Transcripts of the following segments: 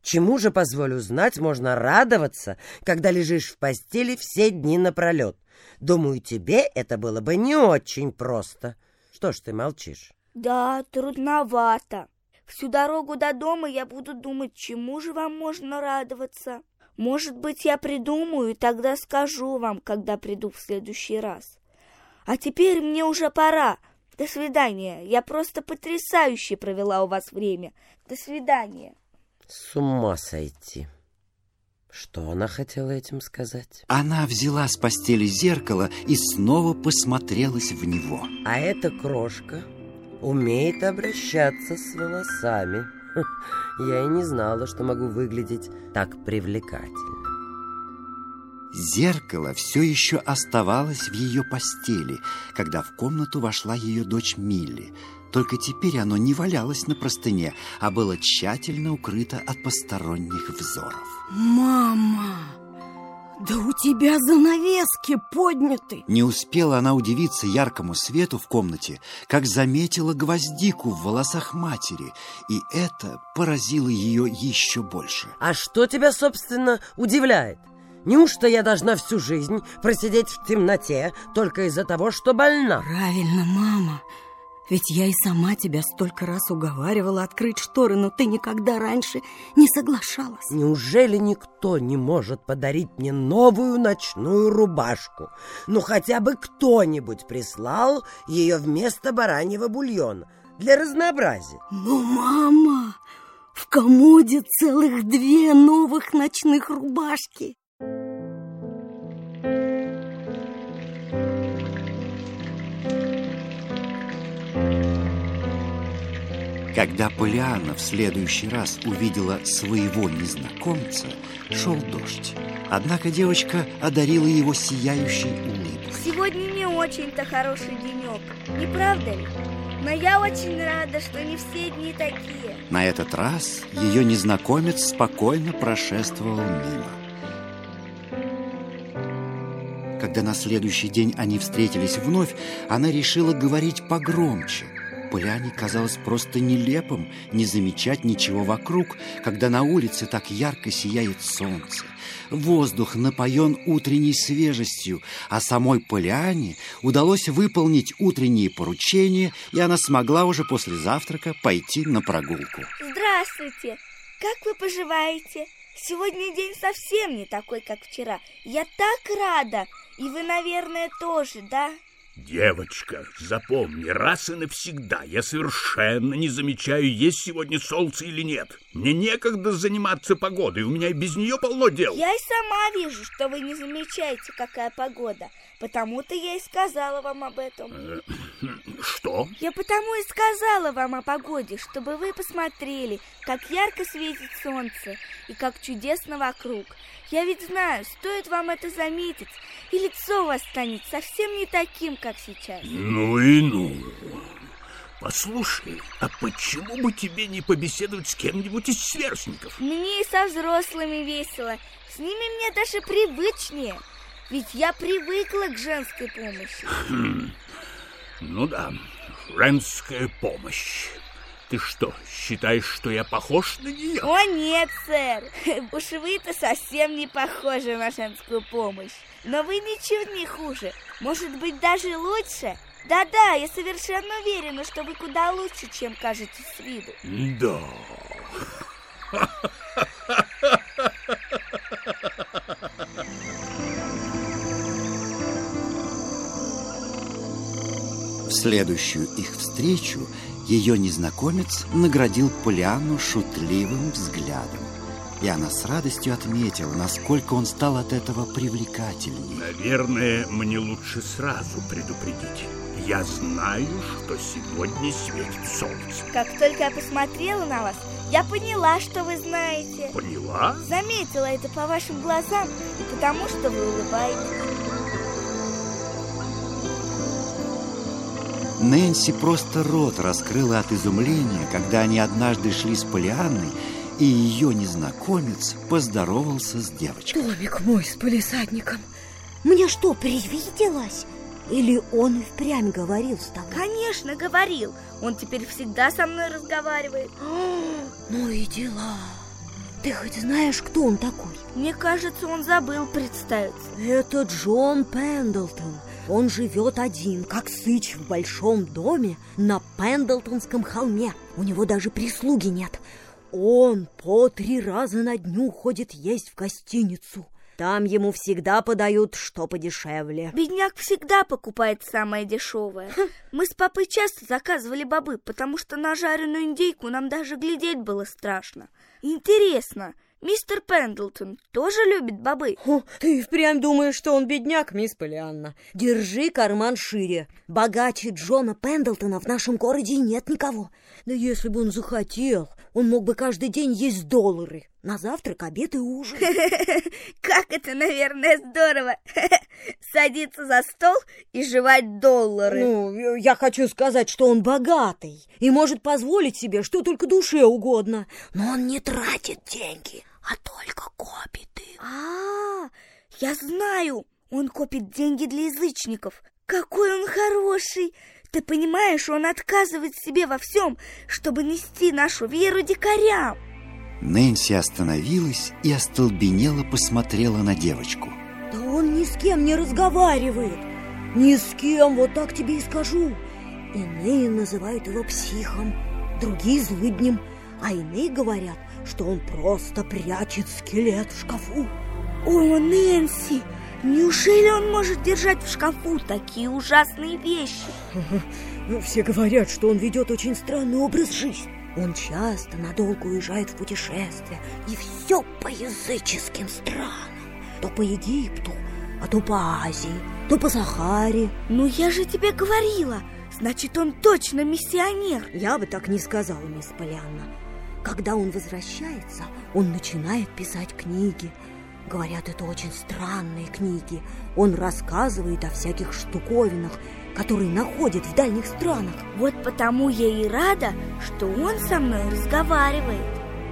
Чему же, позволю знать, можно радоваться, когда лежишь в постели все дни напролет? Думаю, тебе это было бы не очень просто. Что ж ты молчишь? Да, трудновато. Всю дорогу до дома я буду думать, чему же вам можно радоваться. Может быть, я придумаю, и тогда скажу вам, когда приду в следующий раз. А теперь мне уже пора. До свидания. Я просто потрясающе провела у вас время. До свидания. С ума сойти. Что она хотела этим сказать? Она взяла с постели зеркало и снова посмотрелась в него. А эта крошка умеет обращаться с волосами. Я и не знала, что могу выглядеть так привлекательно. Зеркало все еще оставалось в ее постели, когда в комнату вошла ее дочь Милли. Только теперь оно не валялось на простыне, а было тщательно укрыто от посторонних взоров. Мама, да у тебя занавески подняты. Не успела она удивиться яркому свету в комнате, как заметила гвоздику в волосах матери, и это поразило ее еще больше. А что тебя, собственно, удивляет? Неужто я должна всю жизнь просидеть в темноте только из-за того, что больна? Правильно, мама. Ведь я и сама тебя столько раз уговаривала открыть шторы, но ты никогда раньше не соглашалась. Неужели никто не может подарить мне новую ночную рубашку? Ну, хотя бы кто-нибудь прислал ее вместо бараньего бульона для разнообразия. Но, мама, в комоде целых 2 новых ночных рубашки. Когда Полианна в следующий раз увидела своего незнакомца, шел дождь. Однако девочка одарила его сияющей улыбкой. Сегодня не очень-то хороший денек, не правда ли? Но я очень рада, что не все дни такие. На этот раз ее незнакомец спокойно прошествовал мимо. Когда на следующий день они встретились вновь, она решила говорить погромче. Полианне казалось просто нелепым не замечать ничего вокруг, когда на улице так ярко сияет солнце. Воздух напоен утренней свежестью, а самой Полианне удалось выполнить утренние поручения, и она смогла уже после завтрака пойти на прогулку. Здравствуйте! Как вы поживаете? Сегодня день совсем не такой, как вчера. Я так рада! И вы, наверное, тоже, да? Девочка, запомни, раз и навсегда, я совершенно не замечаю, есть сегодня солнце или нет. Мне некогда заниматься погодой, у меня и без нее полно дел. Я и сама вижу, что вы не замечаете, какая погода. Потому-то я и сказала вам об этом. Что? Я потому и сказала вам о погоде, чтобы вы посмотрели, как ярко светит солнце и как чудесно вокруг. Я ведь знаю, стоит вам это заметить, и лицо у вас станет совсем не таким, как сейчас. Ну и ну. Послушай, а почему бы тебе не побеседовать с кем-нибудь из сверстников? Мне и со взрослыми весело. С ними мне даже привычнее. Ведь я привыкла к женской помощи. Ну да, женская помощь. Ты что, считаешь, что я похож на нее? О нет, сэр. Уж вы-то совсем не похожи на женскую помощь. Но вы ничего не хуже. Может быть, даже лучше. Да-да, я совершенно уверена, что вы куда лучше, чем кажетесь с виду. Да. В следующую их встречу ее незнакомец наградил Полианну шутливым взглядом. И она с радостью отметила, насколько он стал от этого привлекательнее. Наверное, мне лучше сразу предупредить. Я знаю, что сегодня светит солнце. Как только я посмотрела на вас, я поняла, что вы знаете. Поняла? Заметила это по вашим глазам и потому, что вы улыбаетесь. Нэнси просто рот раскрыла от изумления, когда они однажды шли с Полианной, и ее незнакомец поздоровался с девочкой. Домик мой с палисадником. Мне что, привиделось? Или он и впрямь говорил с тобой? Конечно, говорил. Он теперь всегда со мной разговаривает. Ну и дела. Ты хоть знаешь, кто он такой? Мне кажется, он забыл представиться. Это Джон Пендлтон. Он живет один, как сыч в большом доме на Пендлтонском холме. У него даже прислуги нет. Он по 3 раза на дню ходит есть в гостиницу. Там ему всегда подают что подешевле. Бедняк всегда покупает самое дешевое. Мы с папой часто заказывали бобы, потому что на жареную индейку нам даже глядеть было страшно. Интересно, мистер Пендлтон тоже любит бобы? Ты впрямь думаешь, что он бедняк, мисс Полианна? Держи карман шире. Богаче Джона Пендлтона в нашем городе нет никого. Да если бы он захотел, он мог бы каждый день есть $. На завтрак, обед и ужин. Как это, наверное, здорово. Садиться за стол и жевать $. Ну, я хочу сказать, что он богатый и может позволить себе что только душе угодно. Но он не тратит деньги, а только копит их. Я знаю, он копит деньги для язычников. Какой он хороший! Ты понимаешь, он отказывает себе во всем, чтобы нести нашу веру дикарям. Нэнси остановилась и остолбенело посмотрела на девочку. Да он ни с кем не разговаривает. Ни с кем, вот так тебе и скажу. Иные называют его психом, другие злыднем, а иные говорят, что он просто прячет скелет в шкафу. О, Нэнси, неужели он может держать в шкафу такие ужасные вещи? Все говорят, что он ведет очень странный образ жизни. Он часто надолго уезжает в путешествия, и все по языческим странам. То по Египту, а то по Азии, то по Сахаре. Ну, я же тебе говорила, значит, он точно миссионер. Я бы так не сказала, мисс Полианна. Когда он возвращается, он начинает писать книги. Говорят, это очень странные книги. Он рассказывает о всяких штуковинах, которые находит в дальних странах. Вот потому я и рада, что он со мной разговаривает.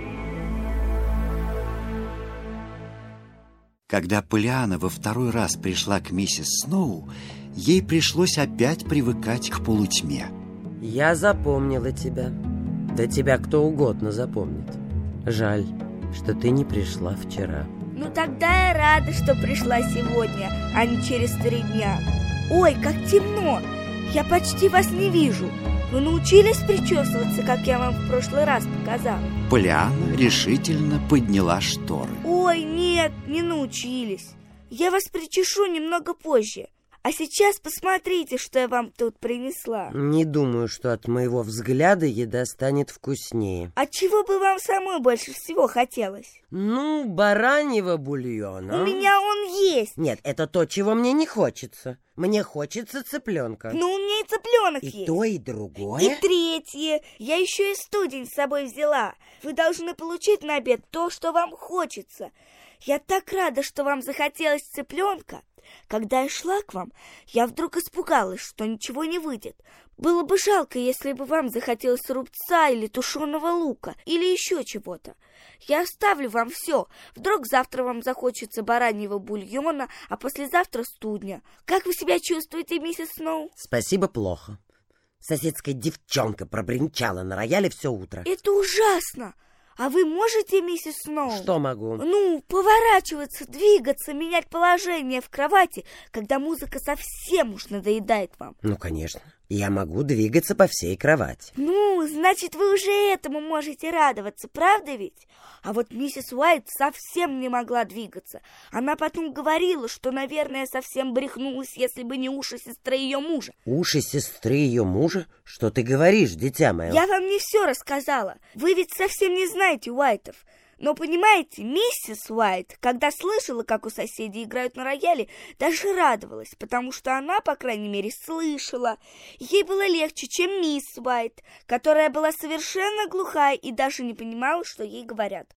Когда Полианна во 2-й раз пришла к миссис Сноу, ей пришлось опять привыкать к полутьме. Я запомнила тебя. Да тебя кто угодно запомнит. Жаль, что ты не пришла вчера. Ну тогда я рада, что пришла сегодня, а не через 3 дня. Ой, как темно! Я почти вас не вижу. Вы научились причесываться, как я вам в прошлый раз показала? Полианна решительно подняла шторы. Ой, нет, не научились. Я вас причешу немного позже. А сейчас посмотрите, что я вам тут принесла. Не думаю, что от моего взгляда еда станет вкуснее. А чего бы вам самой больше всего хотелось? Ну, бараньего бульона. У меня он есть. Нет, это то, чего мне не хочется. Мне хочется цыпленка. Ну, у меня и цыпленок и есть. И то, и другое. И третье. Я еще и студень с собой взяла. Вы должны получить на обед то, что вам хочется. Я так рада, что вам захотелось цыпленка. Когда я шла к вам, я вдруг испугалась, что ничего не выйдет. Было бы жалко, если бы вам захотелось рубца или тушеного лука, или еще чего-то. Я оставлю вам все. Вдруг завтра вам захочется бараньего бульона, а послезавтра студня. Как вы себя чувствуете, миссис Сноу? Спасибо, плохо. Соседская девчонка пробринчала на рояле все утро. Это ужасно! А вы можете, миссис Сноу? Что могу? Ну, поворачиваться, двигаться, менять положение в кровати, когда музыка совсем уж надоедает вам. Ну, конечно. Я могу двигаться по всей кровати. Ну, значит, вы уже этому можете радоваться, правда ведь? А вот миссис Уайт совсем не могла двигаться. Она потом говорила, что, наверное, совсем брехнулась, если бы не уши сестры ее мужа. Уши сестры ее мужа? Что ты говоришь, дитя мое? Я вам не все рассказала. Вы ведь совсем не знаете Уайтов. Но, понимаете, миссис Уайт, когда слышала, как у соседей играют на рояле, даже радовалась, потому что она, по крайней мере, слышала. Ей было легче, чем мисс Уайт, которая была совершенно глухая и даже не понимала, что ей говорят.